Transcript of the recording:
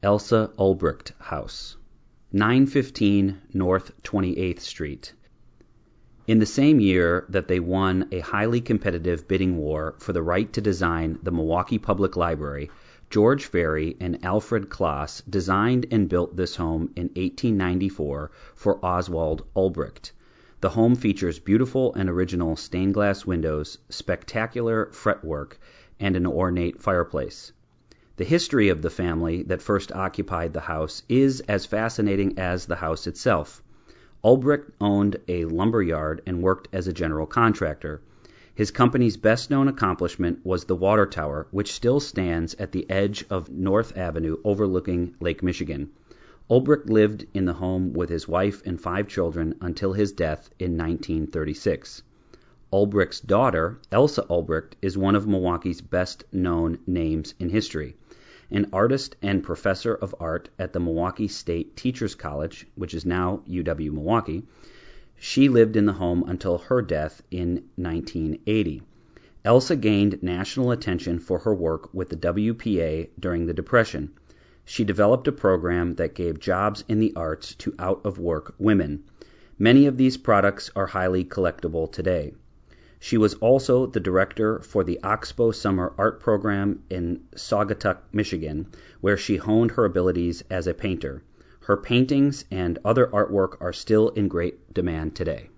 Elsa Ulbricht House, 915 North 28th Street. In the same year that they won a highly competitive bidding war for the right to design the Milwaukee Public Library, George Ferry and Alfred Klaas designed and built this home in 1894 for Oswald Ulbricht. The home features beautiful and original stained glass windows, spectacular fretwork, and an ornate fireplace. The history of the family that first occupied the house is as fascinating as the house itself. Ulbricht owned a lumber yard and worked as a general contractor. His company's best-known accomplishment was the water tower, which still stands at the edge of North Avenue overlooking Lake Michigan. Ulbricht lived in the home with his wife and 5 children until his death in 1936. Ulbricht's daughter, Elsa Ulbricht, is one of Milwaukee's best-known names in history. An artist and professor of art at the Milwaukee State Teachers College, which is now UW-Milwaukee, she lived in the home until her death in 1980. Elsa gained national attention for her work with the WPA during the Depression. She developed a program that gave jobs in the arts to out-of-work women. Many of these products are highly collectible today. She was also the director for the Oxbow Summer Art Program in Saugatuck, Michigan, where she honed her abilities as a painter. Her paintings and other artwork are still in great demand today.